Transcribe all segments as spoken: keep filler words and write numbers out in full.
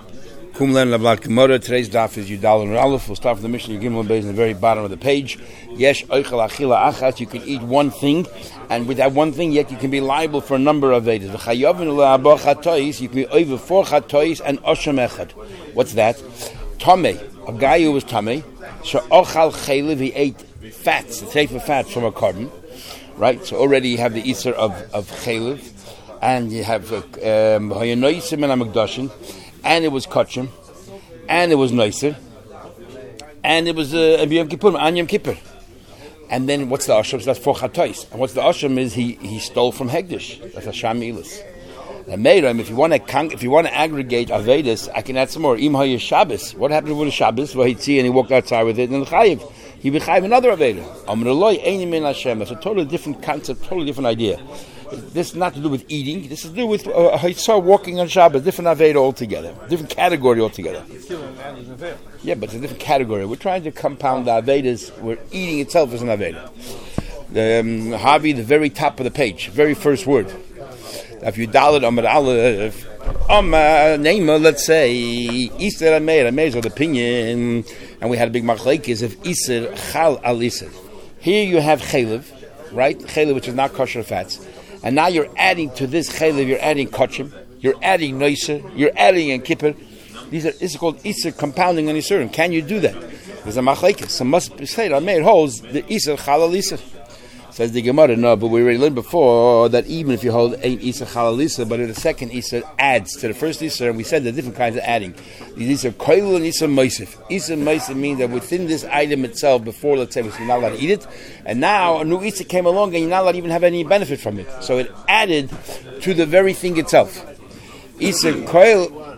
Kumlen Lablat Gemara. Today's daf is Yudal and Aleph. We'll start from the Mishnah Gimel Beis in the very bottom of the page. Yesh Oichel Achila Achat. You can eat one thing, and with that one thing, yet you can be liable for a number of Vedas. V'chayovin le'abo chatois. You can be over four chatois and osham echad. What's that? Tamei. A guy who was tamei. She'ochal chaylev. He ate fats, the type of fats from a carbon. Right. So already you have the iser of of chaylev, and you have hayanoisim and amigdashin. And it was kachim, and it was nicer, and it was uh, Yom Kippur, and Yom Kippur. And then what's the asham? So that's four chatois. And what's the asham is he, he stole from Hegdish. That's Hasham Ilis. And Meiram, if you want to con- if you want to aggregate Avedis, I can add some more. Im Hayah Shabbos. What happened with the Shabbos? Well, he'd see and he walked outside with it, and the Chayiv. He be Chayiv another Aveda. Amrullah Einim Min Hashem. That's a totally different concept, totally different idea. This is not to do with eating. This is to do with uh, I saw walking on Shabbos, different Aveda altogether, different category altogether. Yeah, but it's a different category. We're trying to compound the Avedas where eating itself is an Aveda. The um, Havi, the very top of the page, very first word. If you dial it, Amar Aleph, Amar Neima, let's say, Iser Ameir, Ameir's with opinion, and we had a big machlekes of Iser Chal al Iser. Here you have Chaylev, right? Chaylev, which is not kosher fats. And now you're adding to this chaylev, you're adding kachim, you're adding noiser, you're adding en kippur. These are, this is called iser compounding on isurim. Can you do that? There's a machlekes. Some must be said, Ameir holds the iser chalal iser. Says the Gemara, no, but we already learned before that even if you hold ein iser chalal iser, but the second iser adds to the first iser, and we said the different kinds of adding. These are koil and iser meisif. Iser meisif means that within this item itself, before, let's say, you're not allowed to eat it, and now a new iser came along and you're not allowed to even have any benefit from it. So it added to the very thing itself. Iser koil,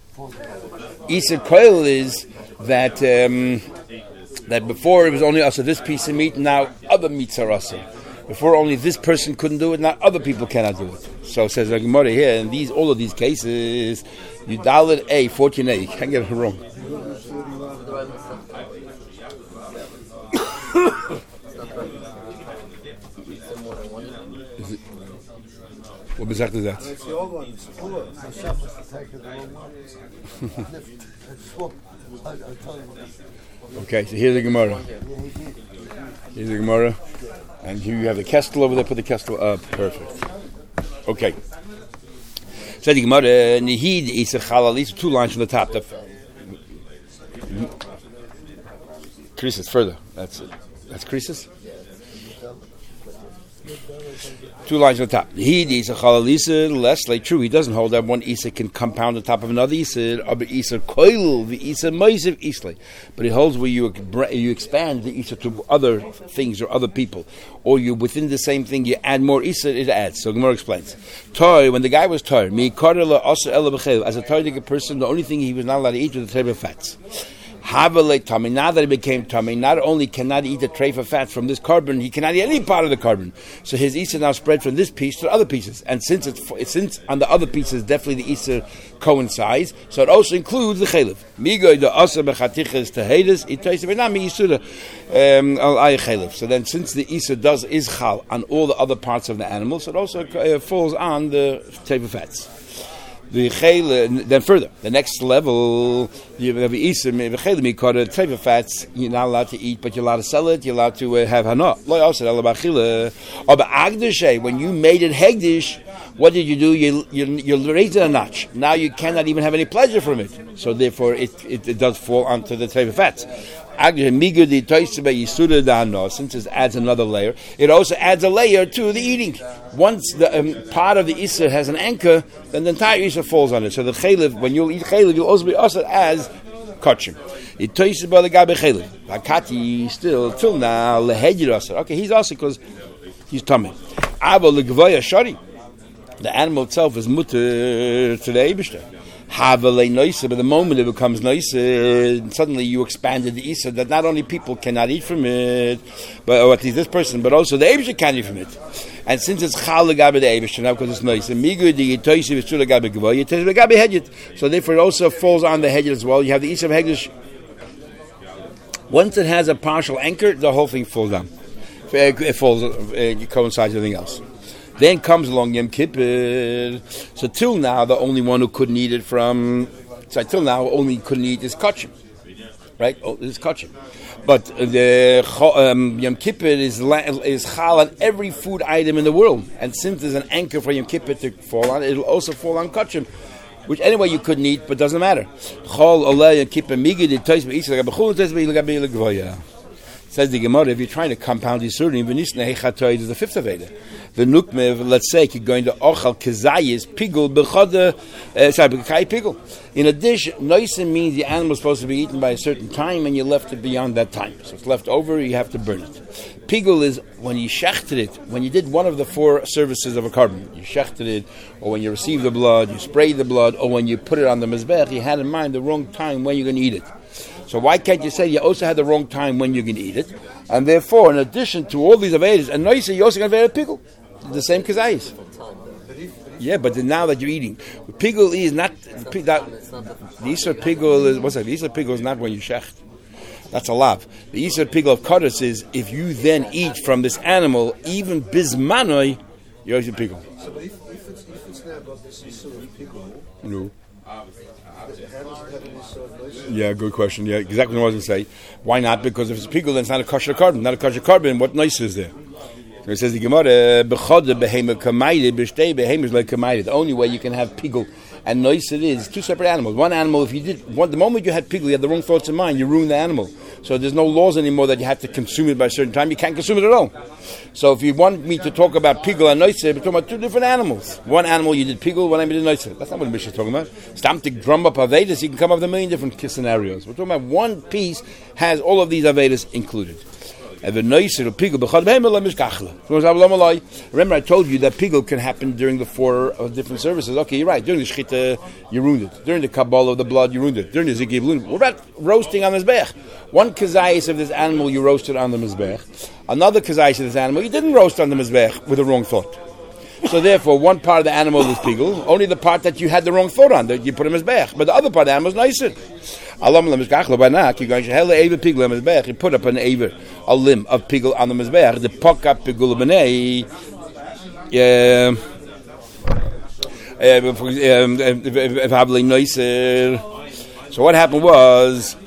iser koil is that... Um, That before it was only us, this piece of meat, now other meats are us. Before only this person couldn't do it, now other people cannot do it. So it says the Gemara here, in these all of these cases, you dial it A, fourteen A, you can't get it wrong. What bezagt is that? Okay, so here's the Gemara. Here's the Gemara. And here you have the Kestel over there. Put the Kestel up. Perfect. Okay. So the Gemara, Nihid is a Chalalis, two lines from the top. Krisis, further. That's it. That's Krisis? Two lines on the top. He is a chalalisa, less like true. He doesn't hold that one isa can compound on top of another isa. But isa koil, the isa moisiv isle. But he holds where you you expand the isa to other things or other people, or you within the same thing you add more isa. It adds. So Gemara explains. Toy, when the guy was toy, mi karela asa ela b'chel. As a toydik person, the only thing he was not allowed to eat was the table of fats. Havale tummy. Now that he became tummy, not only cannot eat a tray of fats from this carbon, he cannot eat any part of the carbon. So his isa now spread from this piece to other pieces. And since it's since on the other pieces definitely the isa coincides, so it also includes the chaylev. Migoy the asa bechatiches tehedus itaisa benami yisuda al ay chaylev. So then, since the isa does is chal on all the other parts of the animal, so it also uh, falls on the tray of fats. The chayl, then further, the next level, you have the isa, the chayl, me called a type of fats. You're not allowed to eat, but you're allowed to sell it. You're allowed to uh, have hana. Lo also alabachila. Or agdashay, when you made it hegdish, what did you do? You you you raised it a notch. Now you cannot even have any pleasure from it. So therefore, it it, it does fall onto the type of fats. Since it adds another layer, it also adds a layer to the eating. Once the um, part of the Isser has an anchor, then the entire Isser falls on it. So the Chaylev, when you eat Chaylev, you'll also be usher as Kachim. It tastes by the guy Chaylev. Hakati still, till now, Lehedjir usher. Okay, he's also because he's tummy. Abo Legvaya Shari. The animal itself is mutter to the Eibishter. Have a lay nicer, but the moment it becomes nicer, suddenly you expanded the isa that not only people cannot eat from it, but or at least this person, but also the Eibishter can eat from it. And since it's chal legabe the Eibishter now because it's nicer, migu the yitoisi v'shul legabe gavoy, yitoisi legabe hedjit. So therefore it also falls on the hedjit as well. You have the isa of hegdish. Once it has a partial anchor, the whole thing falls down. It falls, it coincides with everything else. Then comes along Yom Kippur. So till now, the only one who couldn't eat it from So until now, only you couldn't eat is kachim. Right? Oh, this is kachim. But the um, Yom Kippur is is chal on every food item in the world. And since there's an anchor for Yom Kippur to fall on, it'll also fall on kachim, which anyway you couldn't eat, but doesn't matter. Chol oleh Yom Kippur migid it tois be'isra gabachul tois be'ilagabi ilagvoya. Says the Gemara, if you're trying to compound Yisurim, v'nisna heichatoid is the fifth of Eder. The nukmev, let's say, you're going to ochal kezayis pigul b'choda, sorry, b'kai pigul. In addition, noisim means the animal is supposed to be eaten by a certain time, and you left it beyond that time. So it's left over, you have to burn it. Pigul is when you shechted it, when you did one of the four services of a carbon. You shechted it, or when you received the blood, you sprayed the blood, or when you put it on the mizbech, you had in mind the wrong time when you're going to eat it. So why can't you say you also had the wrong time when you're going to eat it? And therefore, in addition to all these avedas, and noisa, you also got a pigul. The same kazayis. Yeah, but now that you're eating, pigul is not that. The Isser pigul is what's that? The Isser pigul is not when you shecht. That's a lav. The Isser pigul of Kodesh is if you then eat from this animal, even bismanoi, you're also pigul. So, but if, if it's if it's now got this Isser of pigul, no. Yeah, good question. Yeah, exactly what I was going to say. Why not? Because if it's pigul, then it's not a kosher carbon. Not a kosher carbon. What nice is there? So it says the Gemara, the only way you can have pigul and noise it is two separate animals. One animal, if you did, one, the moment you had pigul, you had the wrong thoughts in mind, you ruined the animal. So there's no laws anymore that you have to consume it by a certain time. You can't consume it at all. So if you want me to talk about pigul and noise, we're talking about two different animals. One animal you did pigul, one animal you did noise. That's not what the Mishnah is talking about. Stam to drum up Avedas, you can come up with a million different scenarios. We're talking about one piece has all of these Avedas included. Remember, I told you that pigul can happen during the four uh, different services. Okay, you're right. During the shchita, you ruined it. During the kabbalah of the blood, you ruined it. During the zikir, you ruined it. What about roasting on the mizbech? One kazayis of this animal you roasted on the mizbech. Another kazayis of this animal you didn't roast on the mizbech with the wrong thought. So therefore, one part of the animal is pigul, only the part that you had the wrong thought on, that you put in mizbech. But the other part of the animal is nicer. You put up an aver, a limb of pigul on the mizbech. The pok up pigul b'nei. So what happened was.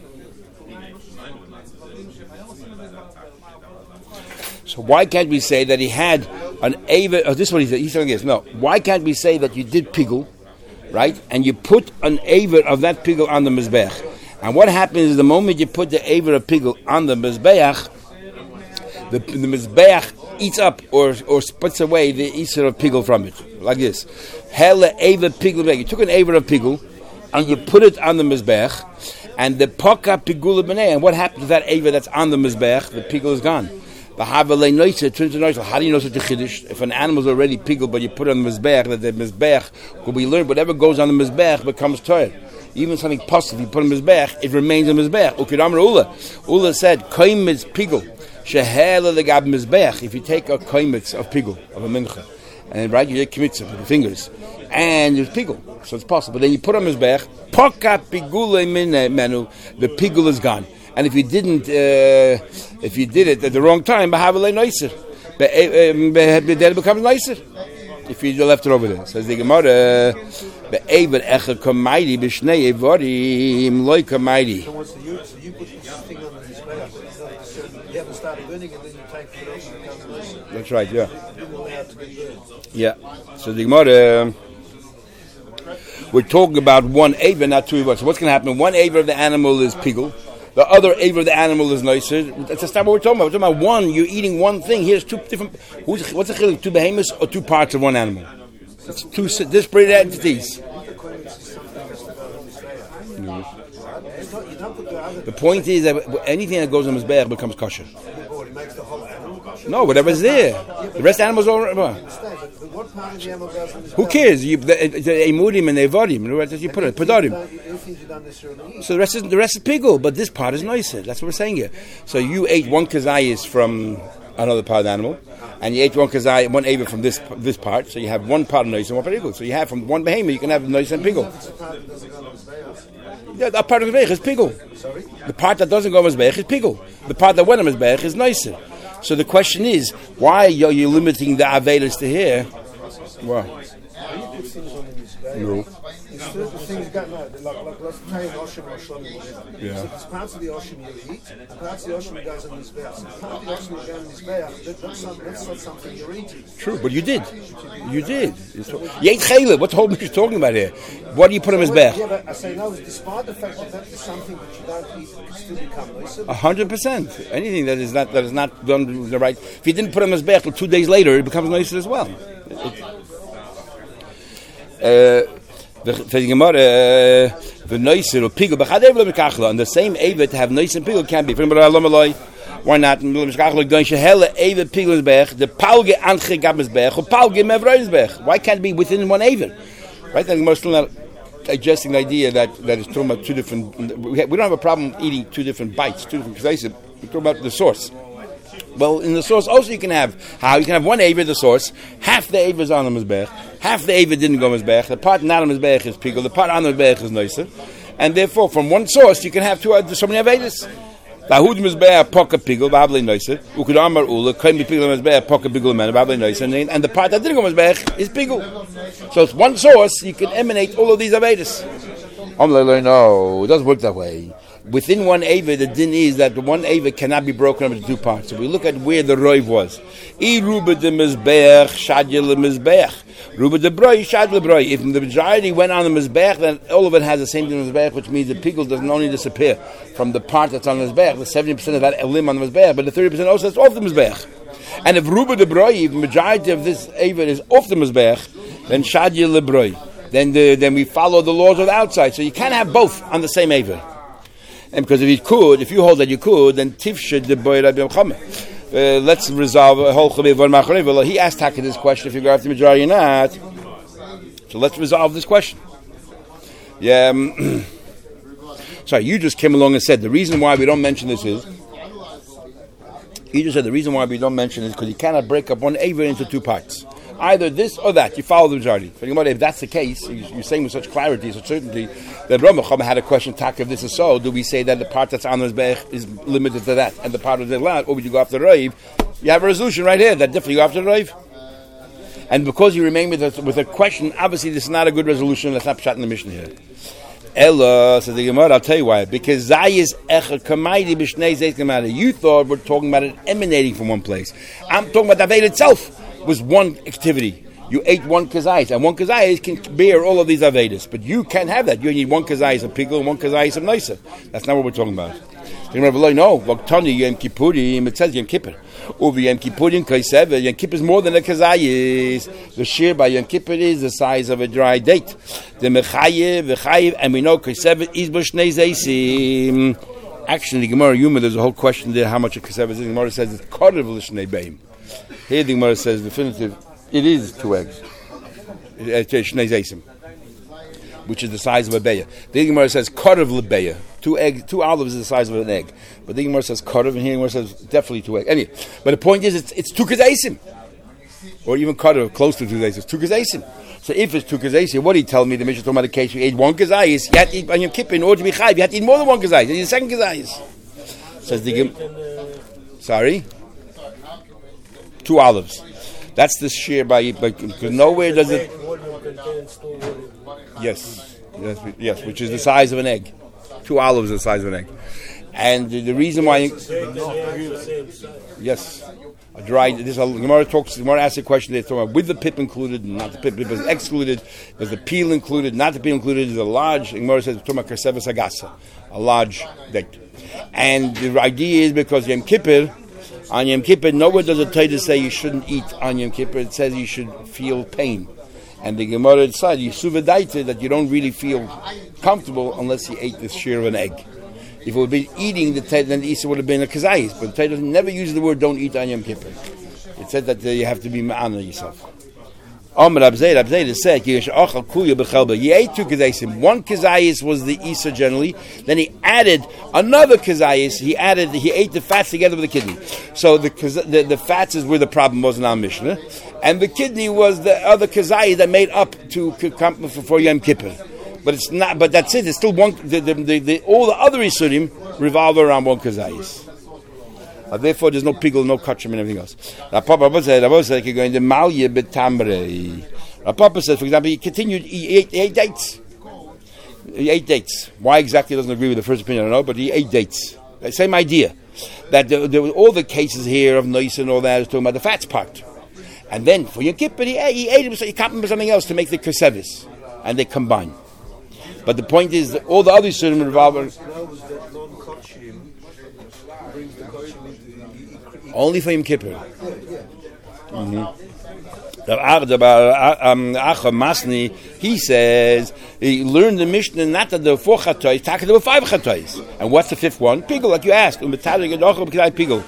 So why can't we say that he had an aver? Oh, this is what he said. He's saying this. No. Why can't we say that you did pigul, right? And you put an aver of that pigul on the mizbech. And what happens is the moment you put the aver of pigul on the mizbech, the, the mizbech eats up or or sputs away the iser of pigul from it, like this. Hele aver pigul. You took an aver of pigul and you put it on the mizbech, and the poka pigul b'nei. And what happens to that aver that's on the mizbech? The pigul is gone. The havelei noise turns to noise. How do you know such a chiddush? If an animal is already pigul, but you put it on the mizbech, that the mizbech, when we learn, whatever goes on the mizbech becomes toyer. Even something possible, you put on the mizbech, it remains on the mizbech. Ukidamar Ula. Ula said, koimitz pigul. Shehela legab mizbech. If you take a koimitz of pigul, of a mincha, and right, you take kimitza with the fingers, and there's pigul, so it's possible. But then you put on mizbech, poka pigule menu, the pigul is gone. And if you didn't, uh, if you did it at the wrong time, b'havelei noiser, then it becomes nicer. If you left it over there, says the Gemara, be'ever echer kamaydi b'shnei evarim loy kamaydi. So once you so you put this thing on the mizbech, you haven't started burning, and then you take it off and it becomes nicer. That's right. Yeah. You're allowed to be burned. Yeah. So the Gemara. We're talking about one aver, not two aver. So what's going to happen? One aver of the animal is pigul. The other aver of the animal is nicer. That's not what we're talking about. We're talking about one. You're eating one thing. Here's two different. Who's, what's the chiluk? Two behemoths or two parts of one animal? It's two disparate entities. No. The point is that anything that goes on mizbeach becomes kosher. No, whatever's there. The rest of the animals are. Who cares? You, the emurim and the evarim. You put it. Pedarim. So the rest is the rest is pigul, but this part is nicer. That's what we're saying here. So you ate one kazayis from another part of the animal, and you ate one kazayis, one aver from this this part. So you have one part of nice and one part of pigul. So you have from one behemoth, you can have nice and pigul. Yeah, that part of the mizbeach is pigul. The part that doesn't go on mizbeach is pigul. The part that went on mizbeach is nicer. So the question is, why are you limiting the avedas to here? Well, you put things on the mizbeach. No. You certain things got no, like, like let's tell you Oshim or Shom or whatever. Yeah. So there's parts of the Oshim you eat, and parts of the Oshim goes in this bear. So part of the Oshim that goes in this bear, that, that's, some, that's not something you're eating. True, but you did. You did. You ate chayla. What the whole is talking about here? What do you put him as bear? Yeah, but I say no, despite the fact that that is something that you don't eat, it can still become nicer. A hundred percent. Anything that is not that is not done the right. If you didn't put him as bear till two days later, it becomes nicer as well. It, uh, the the Gemara, the nicer or pigul b'chadev lo mikachla, and the same avid to have nicer and pigul can be. Why not? Why can't it be within one avid? Right? I think we're still not digesting the idea that, that it's talking about two different. We don't have a problem eating two different bites, two different places. We're talking about the source. Well, in the source also you can have how you can have one avid, the source, half the avid is on the mizbech, half the avid didn't go mizbech, the part not on the mizbech is pigul, the part on the mizbech is nicer, and therefore from one source you can have two so many avedis. Lahud mizbeah poka pigul babli noiser. Ukud amar ula claim be pigul mizbeah poka pigul man babli noiser, and the part that didn't go mizbeah is pigul. So it's one source. You can emanate all of these avedis. No, it doesn't work that way. Within one avid, the din is that the one avid cannot be broken up into two parts. So we look at where the roiv was. I ruba de mizbeah shadya le mizbeah. Ruba de broi shad le broi. If the majority went on the mizbeah, then all of it has the same thing as the mizbeah, which means the pigul doesn't only disappear from the part that's on the mizbeah, the seventy percent of that limb on the mizbeah, but the thirty percent also is off the mizbeah. And if ruba de broi, if the majority of this avid is off the mizbeah, then shadya le broi. Then the, then we follow the laws of the outside. So you can't have both on the same avid. And because if you could, if you hold that you could, then tifshed the boy Rabbi Yochanan. Uh, let's resolve a whole chaviv on machrei. He asked Taka this question if you go after the majority or not. So let's resolve this question. Yeah. Um, sorry, you just came along and said the reason why we don't mention this is. You just said the reason why we don't mention it is because you cannot break up one aver into two parts. Either this or that. You follow the majority. If that's the case, you're saying with such clarity, such certainty, that Rambam Chama had a question, Tak, if this is so, do we say that the part that's on the Mizbech is limited to that, and the part of the land, or would you go after the Raiv? You have a resolution right here, that definitely you go after the Raiv. And because you remain with a, with a question, obviously this is not a good resolution, let's not pshat in the Mishnah here. Ella, says the Gemara, I'll tell you why. Because Zayis Echa Kamaidi B'Shnei Zayis Kamaidi. You thought we're talking about it emanating from one place. I'm talking about the Aved itself was one activity. You ate one kazayis, and one kazayis can bear all of these Avedas. But you can't have that. You need one kazayis of pigul and one kazayis of nicer. That's not what we're talking about. The Gemara, no, Vaktani Yom Kippurim, it says Yom Kippur. Over Yom Kippurim Kaisev, Yom Kippur is more than a kazayis. The shear by Yom Kippur is the size of a dry date. The Mechayev, the Chayev, and we know Kaisev is B'Shnei Zaysim. Actually, the Gemara Yuma, there's a whole question there how much a Kaisev is. The Gemara says it's Kodev L'Shnei Beim. Here the Gemara says definitive, it is two eggs. Shnei Zaysim, which is the size of a beya. The Gemara says Kodev L'Beya. Two eggs, two olives is the size of an egg. But the Gemara says Kodev, and here the Gemara says definitely two eggs. Anyway, but the point is, it's, it's two kazaysim. Or even Kodev, close to two kazaysim. It's two kazaysim. So if it's two kazaysim, what do you tell me? The Mishnah talking about the case you ate one kazayis, you had to eat on your kippur in order to be chayv. You had to eat more than one kazayis. You need a second kazayis. Says the Gemara. Sorry? Two olives. That's the shear by, because nowhere does it. Yes, yes, yes, which is the size of an egg. Two olives are the size of an egg, and the, the reason why. Yes, a dried. This Gemara talks. Gemara asks a question. They're talking about with the pip included, not the pip. Pip is excluded. There's the peel included, not the peel included. There's a large. Gemara says talking about kaseva sagasa, a large date, and the idea is because Yom Kippur. On Yom Kippur, nowhere does it tell you to say you shouldn't eat on Yom Kippur. It says you should feel pain. And the Gemara decided, you suvedaita, that you don't really feel comfortable unless you ate this shear of an egg. If it would be eating, the Torah, then the Isa would have been a kazayis. But the Torah never uses the word don't eat on Yom Kippur. It said that uh, you have to be ma'ana yourself. Amr Abzei, Abzei said, you ate two kazayis. One kazayis was the Isa generally. Then he added another kazayis. He added, he ate the fats together with the kidney. So the the, the fats is where the problem was in our Mishnah. And the kidney was the other kazayis that made up to for, for Yom Kippur. But it's not, but that's it. It's still one, the, the, the, the, all the other Isurim revolve around one kazayis. Uh, therefore, there's no pigul, no kachim, and everything else. Papa said, Papa said, you're going to malye betamre. Papa said, for example, he continued, he ate, he ate dates. He ate dates. Why exactly doesn't agree with the first opinion, I don't know, but he ate dates. Same idea. That there, there were all the cases here of Nois and all that is talking about the fats part. And then for Yom Kippur, he, he ate him, so he cut him with something else to make the kesevis. And they combine. But the point is that all the other Yisurim involve only for Yom Kippur. Mm-hmm. Um, Masni, he says he learned the Mishnah not that there were four chatois, there were five chatois. And what's the fifth one? Pigel, like you asked. Pigel.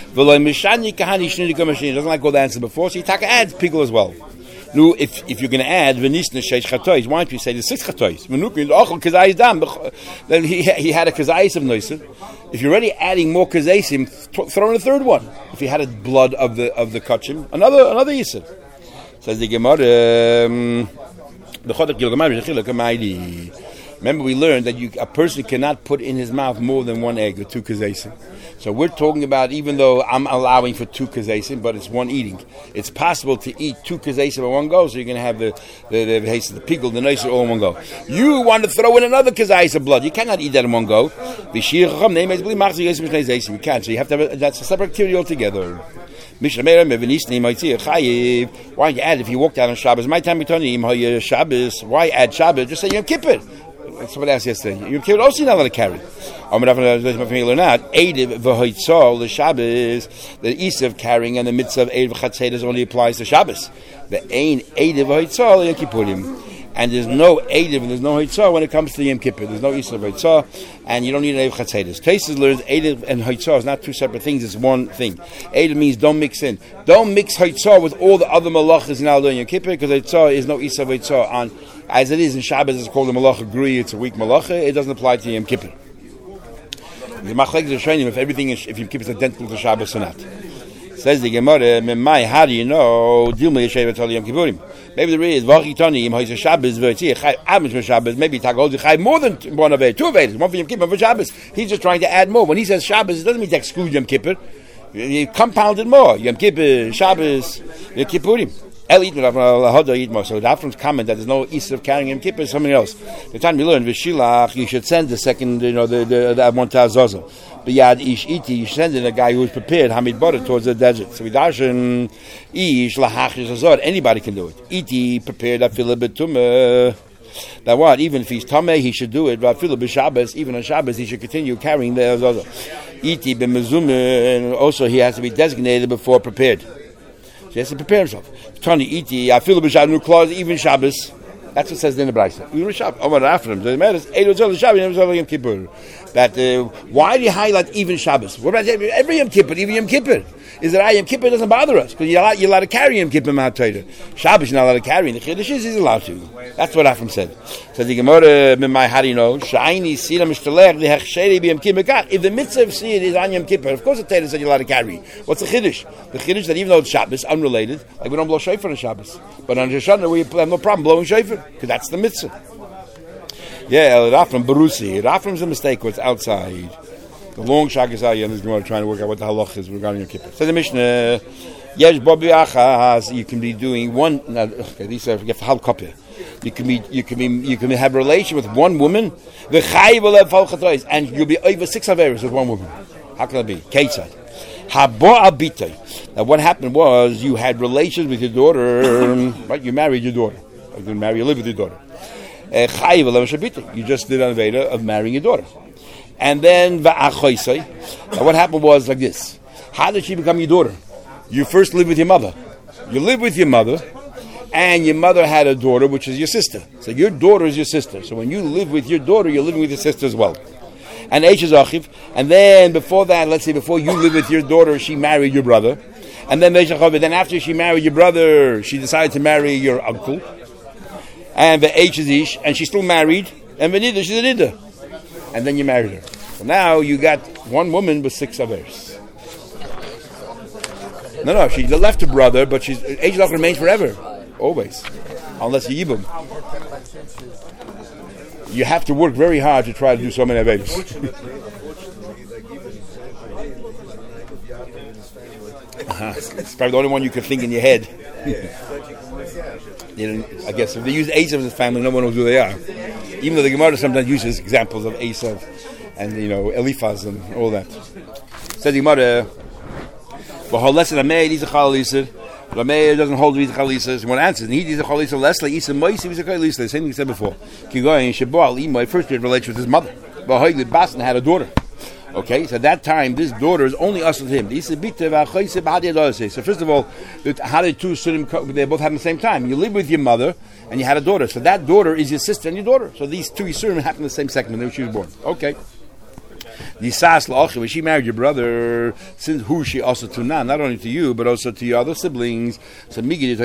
He doesn't like all the answers before, so he adds pigel as well. No, if if you're going to add v'nisna sheish chatois, why don't you say the six chatois? Then he he had a kazayis of noisen. If you're already adding more kazayim, throw in a third one. If he had a blood of the of the kachim, another another yisur. Says the Gemara. Um, remember, we learned that you, a person cannot put in his mouth more than one egg or two kazayim. So we're talking about, even though I'm allowing for two kazayim, but it's one eating. It's possible to eat two kazayim at one go, so you're going to have the the the, the, the pigel, the nicer all in one go. You want to throw in another kazayim of blood. You cannot eat that in one go. You can't. So you have to have a, that's a separate activity altogether. Why don't you add if you walked out on Shabbos? My time we Shabbos. Why add Shabbos? Just say Yom Kippur. Somebody asked yesterday. Yom Kippur also not allowed to carry. The Shabbos, the East of carrying and the mitzvah of Eid v'Chatzedus only applies to Shabbos. The Ein Eid v'Hoitzah Yom Kippurim. And there's no Eidiv and there's no Hoitzah when it comes to Yom Kippur. There's no Easter of Hoitzah, and you don't need an Eiv Chatzedus. Taisus learns Eidiv and Hoitzah is not two separate things, it's one thing. Eidiv means don't mix in. Don't mix Hoitzah with all the other malachas now doing Yom Kippur, because Hoitzah is no Easter of Hoitzah on, as it is in Shabbos, it's called a malacha grui, it's a weak malacha, it doesn't apply to Yom Kippur. The machlekes are showing if everything is, if Yom Kippur is identical to Shabbos or not. Says the Gemara, Memai, how do you know? Dilma Yeshevet Al Yom Kippurim. Maybe there is Vachitani, Im Shabbos, Amish Shabbos, maybe Tagol Chai more than one of it, two of it, one for Yom Kippur, for Shabbos. He's just trying to add more. When he says Shabbos, it doesn't mean to exclude Yom Kippur. He compounded more. Yom Kippur, Shabbos, Yom Kippurim. El Yitma, Lahoda Yitma. So the Afron's comment that there's no Easter of carrying Yom Kippur is something else. The time we learned, Vishilach, you should send the second, you know, the the the one Tazazo. B'yad ish iti, you send in a guy who is prepared, Hamid Bora, towards the desert. So we darshan ish lahachish azor. Anybody can do it. Iti prepared afila betumah. Now what? Even if he's tameh, he should do it. Afila b'Shabbos, even on Shabbos, he should continue carrying the azor. Iti b'mezumah, and also he has to be designated before prepared. So he has to prepare himself. Tani iti afila b'Shabbos, new clause, even Shabbos. That's what it says in the Brayso. We were Shabbos. Oh, after him. The matter is eight Shabbos, Yom Kippur. That uh, why do you highlight even Shabbos? What about every Yom Kippur, even Yom Kippur? Is that Yom Kippur doesn't bother us because you're allowed, you're allowed to carry Yom Kippur Ma'at Torah. Shabbos you're not allowed to carry. The Chiddush is he's allowed to. That's what Afram said. So the Gemara, Memai, how do you know? Sha'ini sira mishtalech lehechsheri b'Yom Kippur. If the mitzvah of seed is on Yom Kippur, of course the Torah said you're allowed to carry. What's the Chiddush? The Chiddush that even though it's Shabbos, unrelated, like we don't blow shofar on Shabbos, but on Shoshana we have no problem blowing shofar because that's the mitzvah. Yeah, Rafram Barusi. Rafram's a mistake what's outside. The long Shagazai and this Gemara trying to work out what the halach is regarding Yom Kippur. So the Mishnah, Yesh Bobi Achaz, you can be doing one. Now, okay, these are you have to hal kopya. You can be, you can be, you can have a relation with one woman. The Chay will have falchatois, and you'll be over six averos with one woman. How can that be? Ketzad. Habo abitay. Now, what happened was you had relations with your daughter. Right? You married your daughter. You didn't marry. You live with your daughter. Uh, you just did an aveda of marrying your daughter. And then, now what happened was like this. How did she become your daughter? You first lived with your mother. You lived with your mother, and your mother had a daughter, which is your sister. So your daughter is your sister. So when you live with your daughter, you're living with your sister as well. And Eish is Achiv. And then before that, let's say before you lived with your daughter, she married your brother. And then then after she married your brother, she decided to marry your uncle. And the H is Ish, and she's still married. And Venida, she's a Nida. And then you married her. So now you got one woman with six others. No, no, she left her brother, but she's H remains forever, always, unless you yibum. You have to work very hard to try to do so many avedas. uh-huh. It's probably the only one you can think in your head. You know, I guess if they use H of his family, no one knows who they are. Even though the Gemara sometimes uses examples of Esav and, you know, Eliphaz and all that. Said the Gemara, "V'holesed Amei he's a chalisah. Ramei doesn't hold with chalisah." So one answers, "He is a chalisah. Leslie Isa Moisi is a chalisah." The same thing he said before. Kigoyin Shaboal Imai first he had relations with his mother. V'hoigli Basan had a daughter. Okay, so at that time, this daughter is only us with him. So first of all, how did two Surim, they both happened at the same time? You live with your mother, and you had a daughter. So that daughter is your sister and your daughter. So these two Yisurim happened the same second when she was born. Okay. Yisas la'achi, when she married your brother, since who she also to now, not only to you, but also to your other siblings. So migi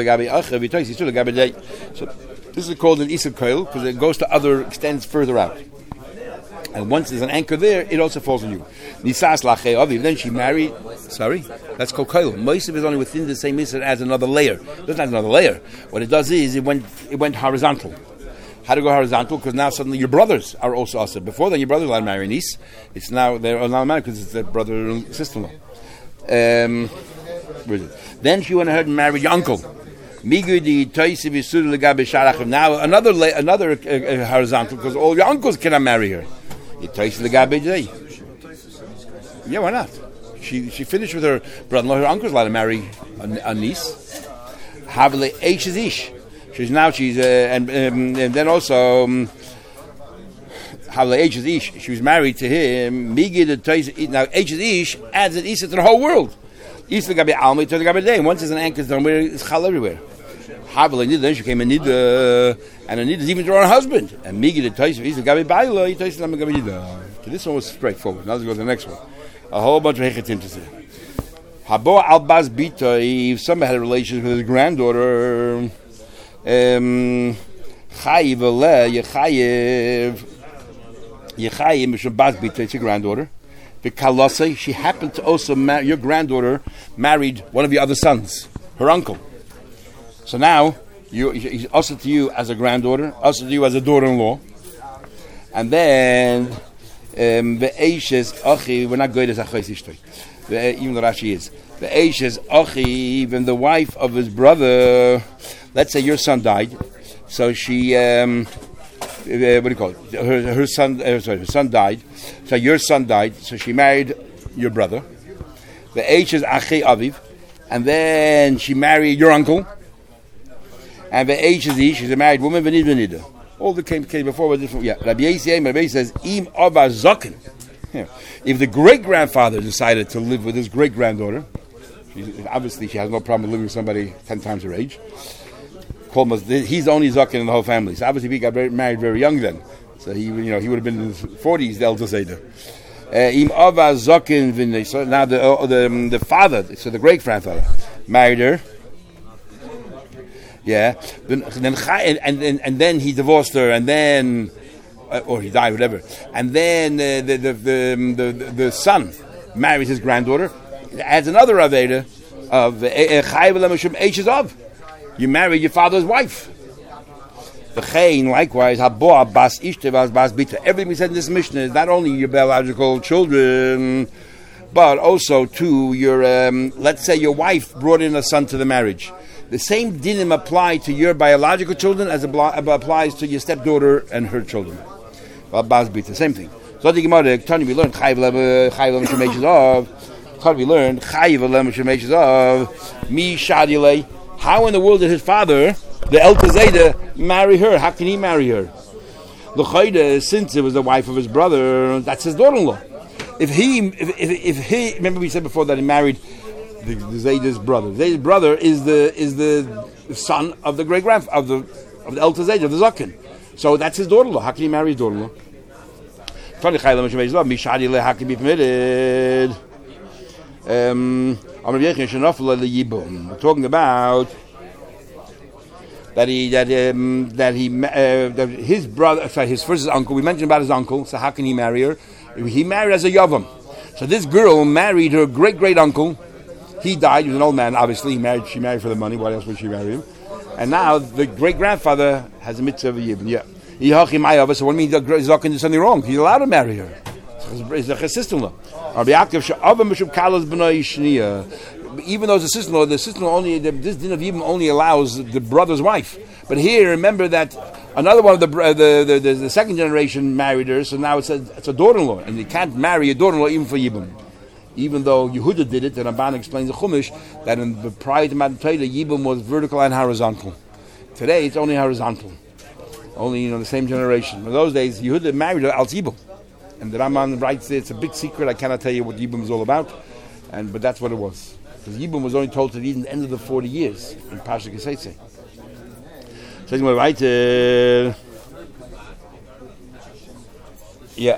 So this is called an Isab Koil, because it goes to other, extends further out. And once there's an anchor there, it also falls on you. Nisas lachei aviv. Then she married. Sorry, that's called koil. Moisiv is only within the same misr as another layer. It doesn't have another layer. What it does is it went it went horizontal. How to go horizontal? Because now suddenly your brothers are also also. Before then, your brothers allowed to marry niece. It's now they're allowed to marry because it's their brother and sister-in-law. Um, where is it? Then she went ahead and married your uncle. Now another la- another uh, uh, horizontal because all your uncles cannot marry her. Yeah, why not? She she finished with her brother-in-law. Her uncle's allowed to marry a, a niece. Havle H is ish. She's now she's uh, and, um, and then also um, Havle H is ish. She was married to him. Now H is ish adds an isa to the whole world. Isa gabi almi to the gabi day. Once there's an anchor somewhere, it's chal everywhere. Havle Nida, then she came a Nida, and a Nida is even to her own husband. And Migi the Taisa, he's the Gabi Baila, he Taisa Lama Gabi Nida. So this one was straightforward. Now let's go to the next one. A whole bunch of hechetim to say. Habo Albaz Bita, if somebody had a relationship with his granddaughter, um, Chayiv Ale, Yechayiv, Yechayiv, Mishum Baz Bita, it's your granddaughter. The Kalase, she happened to also marry, your granddaughter married one of your other sons, her uncle. So now, you, he's also to you as a granddaughter, also to you as a daughter-in-law. And then, the Eishes Achi, we're not good as Achais Ishtoi, even though Rashi is. The Eishes Achi, even the wife of his brother, let's say your son died, so she, um, what do you call it? Her, her son, uh, sorry, her son died, so your son died, so she married your brother. The Eishes Achi Aviv, and then she married your uncle. And the H is she's a married woman, Venid Venida. All the came, came before were different. Yeah, Rabbi Yisrael, Rabbi says, Im Aba Zokin. If the great grandfather decided to live with his great granddaughter, obviously she has no problem living with somebody ten times her age. He's the only Zokin in the whole family. So obviously he got married very young then. So he, you know, he would have been in his forties, the elder Zayda. Im Aba Zokin Venida. So now the, uh, the, um, the father, so the great grandfather, married her. Yeah, then, and, and, and, and then he divorced her, and then, uh, or he died, whatever. And then uh, the, the, the, the, the, the son marries his granddaughter. It adds another Aveda of Chayiv. You married your father's wife. The Chayin, likewise, Haboa Bas Ishtevas Bas Bita. Everything we said in this mission is not only your biological children, but also to your, um, let's say your wife brought in a son to the marriage. The same dinim apply to your biological children as it applies to your stepdaughter and her children. The same thing. So the Gemara, Tani, we learned Chayiv Lem Shemeshes of. Tani, we learned Chayiv Lem Shemeshes of. Mi Shadile. How in the world did his father, the El Tazeda, marry her? How can he marry her? The Chayda, since it was the wife of his brother, that's his daughter-in-law. If he, if, if, if he, remember we said before that he married The, the Zayda's brother. Zayda's brother is the is the son of the great grand of the of the El Zayda, of the Zakin. So that's his daughter-in-law. How can he marry his daughter-in-law? How can be permitted? Um, we're talking about that he that um, that he uh, that his brother, sorry, his first uncle. We mentioned about his uncle. So how can he marry her? He married as a yavam. So this girl married her great great uncle. He died. He was an old man. Obviously, he married. She married for the money. Why else would she marry him? And now the great grandfather has a mitzvah of a yibn. Yeah. So what do you mean Zakin did something wrong? He's allowed to marry her. He's like a sister-in-law. Even though it's a sister-in-law, the sister-in-law only this din of yibn only allows the brother's wife. But here, remember that Another one of the, uh, the, the, the the second generation married her, so now it's a it's a daughter-in-law, and you can't marry a daughter-in-law even for Yibum. Even though Yehuda did it, the Ramban explains the Chumash that in the prior to Matan Torah, Yibum was vertical and horizontal. Today it's only horizontal, only you know the same generation. In those days, Yehuda married her als Yibum, and the Ramban writes it's a big secret. I cannot tell you what Yibum is all about, and but that's what it was. Because Yibum was only told to read in the end of the forty years in Parsha Kiseitzei. So we're right. Uh, yeah.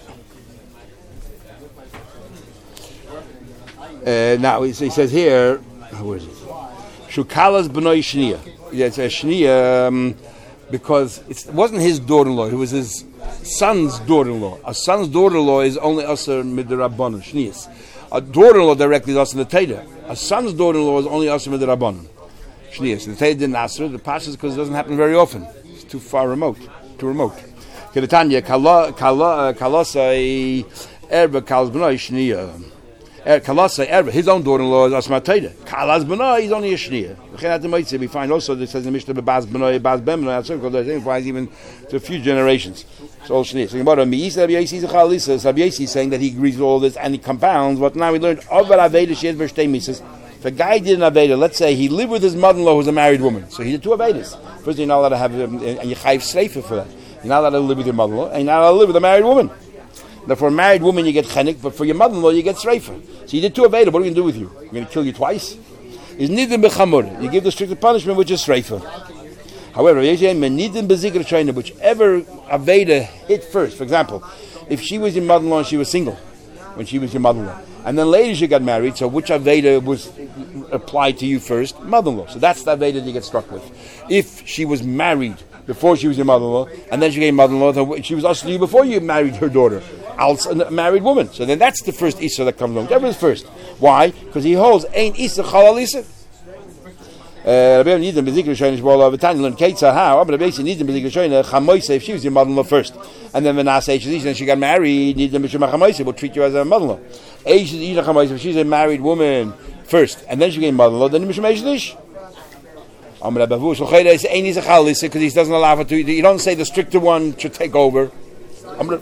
Uh, now he says here, where is it? Shukalas b'noi shnia. Yeah, it's a shnia um, because it wasn't his daughter-in-law; it was his son's daughter-in-law. A son's daughter-in-law is only aser midrabanan shnias. A daughter-in-law directly is aser the A son's daughter-in-law is only aser midrabanan. Shnias. The Tayyid didn't answer the Pashas because it doesn't happen very often. It's too far remote, too remote. Kevetanya kalasai erba kalas b'nai shnia. Kalasai erba, his own daughter-in-law is asma Tayyid. Kalas b'nai is only a shnia. We find also that says in Mishnah b'baz b'nai baz b'mnai. That implies even to a few generations. It's all shnia. So about Rabbi Yisi is saying that he agrees with all this and he compounds. What now we learned over Aveda she has v'shtei misas. If a guy did an Aveda, let's say he lived with his mother-in-law who's a married woman. So he did two Avedas. First, you're not allowed to have, um, and you chayiv sreifa for that. You're not allowed to live with your mother-in-law, and you're not allowed to live with a married woman. Now, for a married woman, you get chenik, but for your mother-in-law, you get sreifa. So you did two Aveda, what are we going to do with you? We're going to kill you twice? Is nidim bechamur. You give the stricter punishment, which is sreifa. However, whichever Aveda hit first, for example, if she was your mother-in-law and she was single, when she was your mother-in-law, and then later she got married, so which Aveda was applied to you first? Mother-in-law. So that's the Aveda that you get struck with. If she was married before she was your mother-in-law, and then she became mother-in-law, then she was also you before you married her daughter, als a married woman. So then that's the first Issa that comes along. Whichever is first. Why? Because he holds, ain't Issa chalal Issa. Rabbi Nidin Bezikra Shoyna Shbola V'Tanya learned Ketzah how. But Rabbi Nidin Bezikra Shoyna Chamoisa if she was your mother-in-law first, and then Menaseh Eish then she got married. Nidin B'Shema Chamoisa will treat you as a mother-in-law. Eish Ida Chamoisa if she's a married woman first, and then she became mother-in-law. Then B'Shema Eish Lish. Amar Bavu so Chayda is ain't Yisachal Lisa because he doesn't allow it to. You don't say the stricter one should take over. Amar.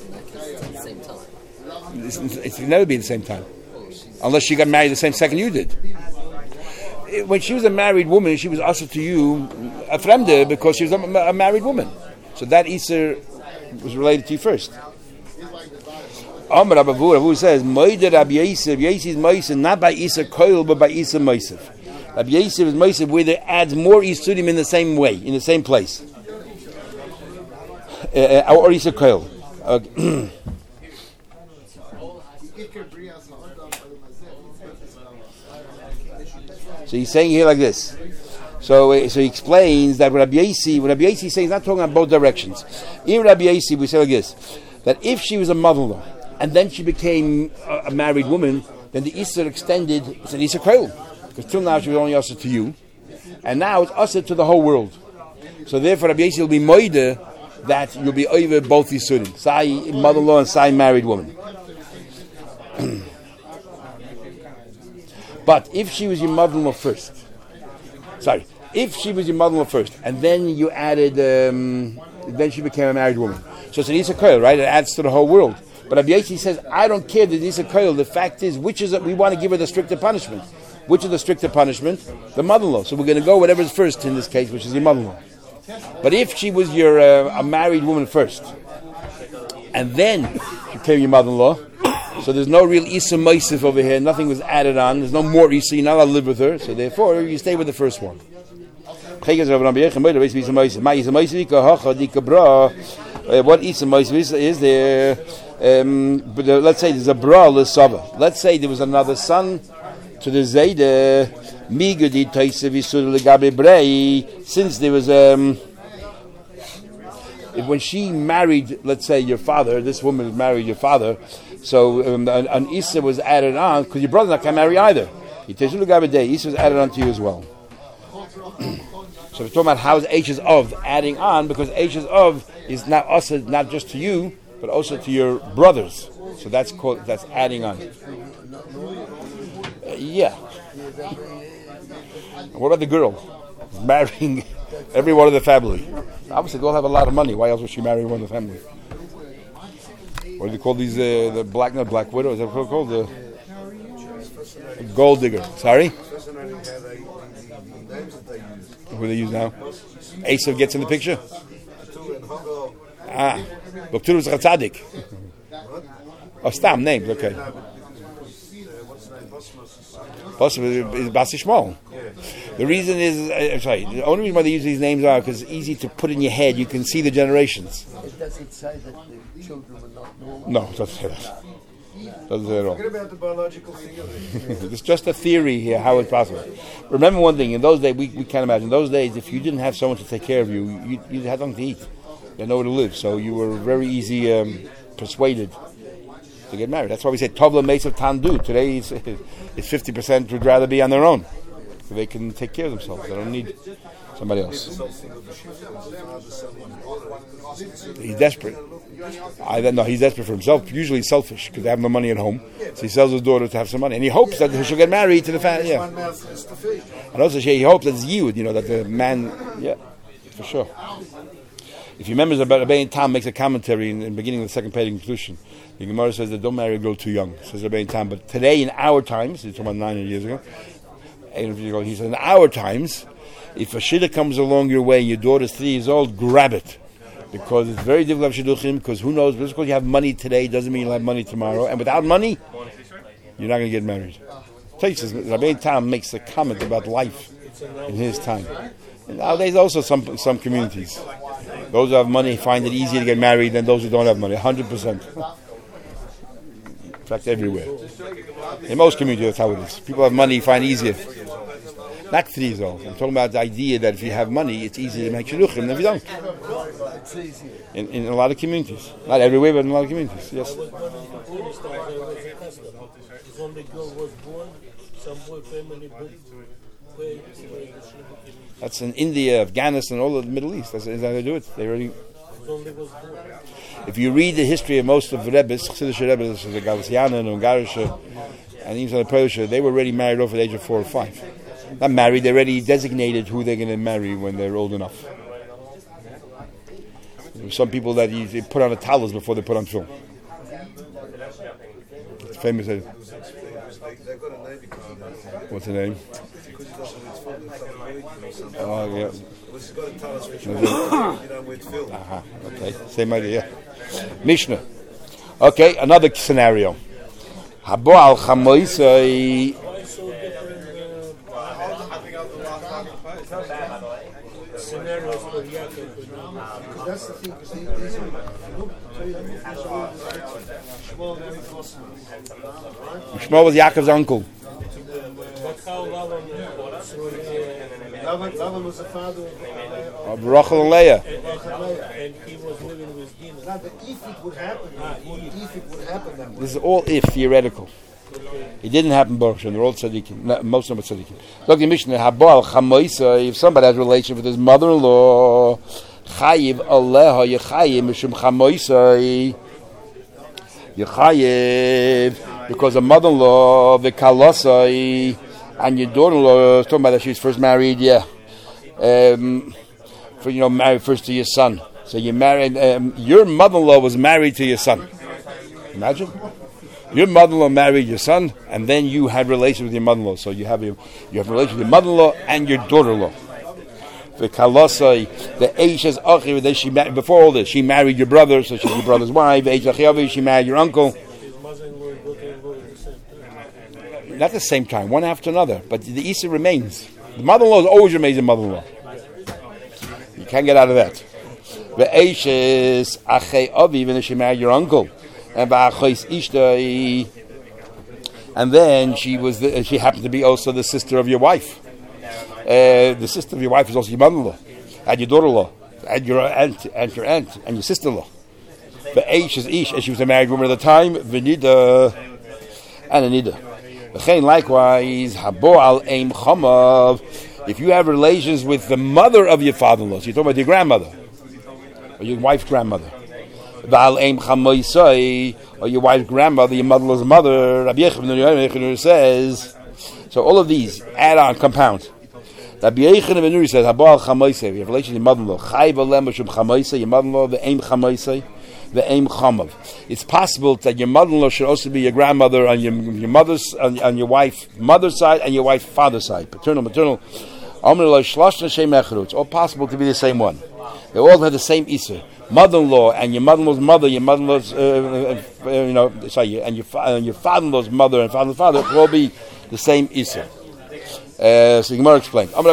It's, it's never be the same time, unless she got married the same second you did. When she was a married woman, she was also to you a fremde because she was a, a married woman. So that Isser was related to you first. Amar Abavu, Abavu says, Moide Rabbi Yosef, Yosef is Moisef, not by Isser Koil, but by Isser Moisef. Rabbi Yosef is Moisef where it adds more Isurim in the same way, in the same place. Uh, or Isser Koil. Okay. So he's saying here like this. So, uh, so he explains that Rabbi Yossi, what Rabbi Yossi says, he's not talking about both directions. In Rabbi Yossi, we say like this: that if she was a mother-in-law and then she became a, a married woman, then the Isser extended. It's an Isser Koil, because till now she was only Isser to you, and now it's Isser to the whole world. So therefore, Rabbi Yossi will be moide that you'll be over both Isurim, Sai mother-in-law and Sai married woman. But if she was your mother-in-law first, sorry, if she was your mother-in-law first, and then you added, um, then she became a married woman. So it's an Isa Koil, right? It adds to the whole world. But Rabbi Yossi says, I don't care that it's Isa Koil. The fact is, which is it? We want to give her the stricter punishment. Which is the stricter punishment? The mother-in-law. So we're going to go whatever's first in this case, which is your mother-in-law. But if she was your uh, a married woman first, and then she became your mother-in-law, so there's no real Isa Moisef over here. Nothing was added on. There's no more Isa. You're not allowed to live with her. So therefore, you stay with the first one. What Isa Moisef is, is there? Um, but uh, let's say there's a bra l'sava. Let's say there was another son to the Zayde. Since there was um, when she married, let's say your father, this woman married your father. So um, an, an Issa was added on because your brother not can marry either. Issa was added on to you as well. So we're talking about how is H's of adding on, because H's of is not also not just to you but also to your brothers. So that's called that's adding on. Uh, yeah. What about the girl? marrying everyone in the family. Obviously, they all have a lot of money. Why else would she marry one in the family? What do they call these? Uh, the black, not black widow. Is that what they're called? The gold digger. Sorry. Who do they use now? Esav gets in the picture. Ah, Buktur was a tzaddik. Oh, stam names. Okay. Basma is Basi Shmuel. The reason is, I'm sorry, the only reason why they use these names are because it's easy to put in your head. You can see the generations. It doesn't say that the children were not normal. No, it doesn't say that. Doesn't say at all. Forget about the biological theory. It's just a theory here, how it's possible. Remember one thing, in those days, we, we can't imagine, in those days, if you didn't have someone to take care of you, you, you had nothing to eat. You had nowhere to live, so you were very easy um, persuaded to get married. That's why we say, Tovla Meis of Tandu. Today, it's, it's fifty percent would rather be on their own. So they can take care of themselves. They don't need somebody else. He's desperate. I don't know. He's desperate for himself. Usually he's selfish because they have no money at home. So he sells his daughter to have some money, and he hopes that she'll get married to the family. Yeah. And also he hopes that it's Yehud, you know, that the man. Yeah, for sure. If you remember, Rabbeinu Tam makes a commentary in, in the beginning of the second page in conclusion. The Gemara says that don't marry a girl too young. Says Rabbeinu Tam, but today in our times, he's talking about nine hundred years ago. He said, in our times, if a shidduch comes along your way and your daughter's three years old, grab it. Because it's very difficult to have shidduchim, because who knows, just because you have money today doesn't mean you'll have money tomorrow. And without money, you're not going to get married. So he says, Rabbeinu Tam makes a comment about life in his time. And nowadays also some some communities. Those who have money find it easier to get married than those who don't have money, one hundred percent. In fact, everywhere. In most communities, that's how it is. People have money, find it easier. Not three years old. I'm talking about the idea that if you have money, it's easier to make shidduchim than if you don't. In, in a lot of communities. Not everywhere, but in a lot of communities, yes. That's in India, Afghanistan, all of the Middle East. That's, that's how they do it. They already... If you read the history of most of the Rebbes, Chassidish Rebbes, the Galiciana and Ungarische, and even the Polish, they were already married off at the age of four or five. Not married, they already designated who they're going to marry when they're old enough. There were some people that you, they put on a talis before they put on film. It's famous. Uh, what's the name? Oh, yeah. uh-huh. Okay, same idea. Mishnah. Okay, another scenario. Habo al chamoisai. Scenarios for Yaakov. Because that's the thing. Because these are Shmuel very close. Shmuel was Yaakov's uncle. But how Lavan was the father of Rachel and Leah. And he was living with Dinah. Now, but if it would happen, if it would happen that way. This is all if theoretical. It didn't happen, Baruch Hashem. They're all tzaddikim. No, most of them are tzaddikim. Look, the Mishnah, Habal Chamoisa, if somebody has a relationship with his mother-in-law, Chayiv Aleha Yechayiv Mishum Chamoisa, Yechayiv, because a mother-in-law, the Kalosai, and your daughter-in-law, talking about that she was first married, yeah. Um, for, you know, married first to your son. So you married, um, your mother-in-law was married to your son. Imagine. Your mother-in-law married your son, and then you had relations with your mother-in-law. So you have your, you have relations with your mother-in-law and your daughter-in-law. The Kalosai, the Eishes Achi, then she married, before all this, she married your brother, so she's your brother's wife. Eish Achiavi, she married your uncle. Not at the same time, one after another, but the Issa remains. The mother-in-law is always remains a mother-in-law. You can't get out of that. The Eishes Achi Avi, even if she married your uncle. And and then she was the, she happened to be also the sister of your wife. Uh, the sister of your wife is also your mother-in-law, and your daughter-in-law, and your aunt, and your aunt, and your sister-in-law. The Aish is Ish, and she was a married woman at the time. Venida and Anida. Likewise, Habo al Eim Chamav. If you have relations with the mother of your father-in-law, so you're talking about your grandmother or your wife's grandmother. Or your wife's grandmother, your mother-in-law's mother, Rabbi Yechon says. So all of these add on, compound. Rabbi Yochanan ben Nuri says, Habal Chamaisei, you have relation to your mother-in-law. Chayv alem b'shem Chamaisei, your mother-in-law, the aim Chamaisei, the aim Chamav. It's possible that your mother-in-law should also be your grandmother on your, your mother's, on, on your wife's mother's side and your wife's father's side, paternal, maternal. It's all possible to be the same one. They all have the same Isser. Mother-in-law and your mother-in-law's mother, your mother-in-law's, uh, uh, you know, sorry, and your, and your father-in-law's mother and father-in-law's father will all be the same Isser. Uh, so the Gemara explained. They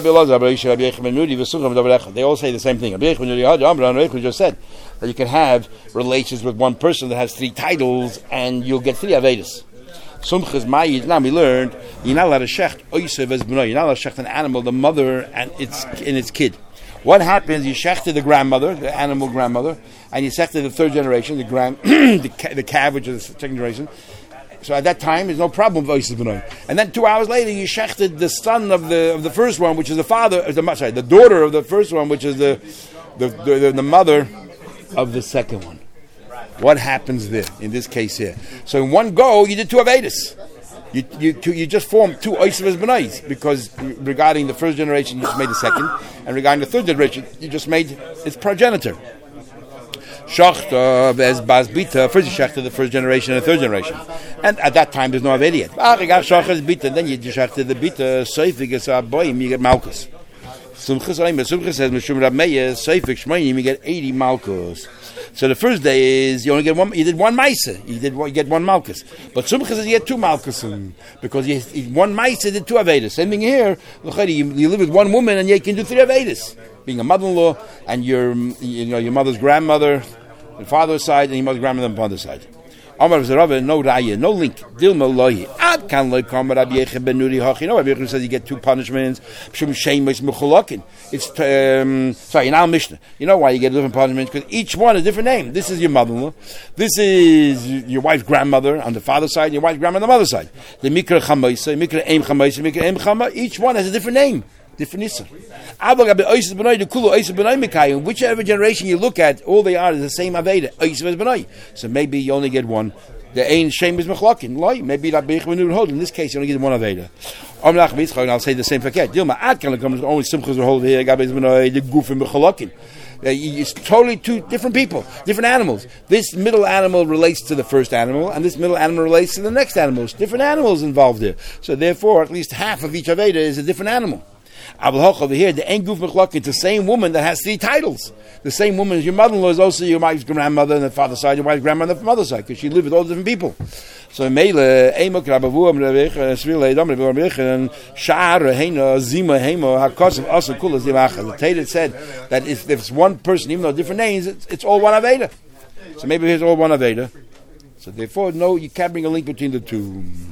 all say the same thing. We just said that you can have relations with one person that has three titles and you'll get three Avedas. Now we learned you're not allowed to shecht you're not allowed to shecht an animal, the mother and its and its kid. What happens? You shechted the grandmother, the animal grandmother, and you shechted the third generation, the grand, the, the calf, which is the second generation. So at that time, there's no problem with Oisei B'nai. And then two hours later, you shechted the son of the of the first one, which is the father, the sorry, the daughter of the first one, which is the the the, the, the mother of the second one. What happens there in this case here? So in one go, you did two Avedas. You you two, you just formed two Oisei B'nai because regarding the first generation, you just made the second, and regarding the third generation, you just made its progenitor. Shachta as Bazbita, first you shechted the first generation and the third generation. And at that time there's no Avedi yet. Ah, you got Shachas Bita, then you shechted the Bita, Seifig is a boy, you get Malkus. Sumchas Sumchas says, Meshum Rab Meir, Seifig Shmoyim, you get eighty Malkus. So the first day is you only get one. You did one Maisa. You did one, you get one Malkus. But Sumchas says you get two Malkus because you, one Maisa did two Avedas. Same thing here. You, you live with one woman and you can do three Avedas. Being a mother-in-law and your you know your mother's grandmother, the father's side, and your mother's grandmother on the mother's side. Amar Zerava, no raya, no link. Dilma loyi. Ad kan loy kamer Rabbi Yochanan ben Nuri hachi. No, Rabbi Yochanan says you get two punishments. Shum shemesh mechulakin. It's um, sorry, in our Mishnah. You know why you get different punishments? Because each one a different name. This is your mother-in-law. This is your wife's grandmother on the father's side. Your wife's grandmother on the mother's side. The mikra chamaisa, mikra aim chamaisa, mikra aim chama. Each one has a different name. Different Issa. Whichever generation you look at, all they are is the same Aveda. So maybe you only get one. The Ein Shem is Mechlakin. Maybe Rabbi Yochanan would hold. In this case, you only get one Aveda. I'll say the same packet. Only Simchas will hold here. The Guf and Mechlakin. It's totally two different people, different animals. This middle animal relates to the first animal, and this middle animal relates to the next animal. It's different animals involved there. So therefore, at least half of each Aveda is a different animal. Over here, the Ein Guf Mechlakin, it's the same woman that has three titles. The same woman as your mother-in-law is also your wife's grandmother on the father's side, your wife's grandmother on the mother's side, because she lived with all different people. So Meile, Eimok Rabavu, Srile, Dom, and Shar, Heina, Zima, Hemo, Hakosim, also Kula Zimacha. The Tated said that if there's one person, even though different names, it's, it's all one Aveda. So maybe it's all one Aveda. So therefore, no, you can't bring a link between the two.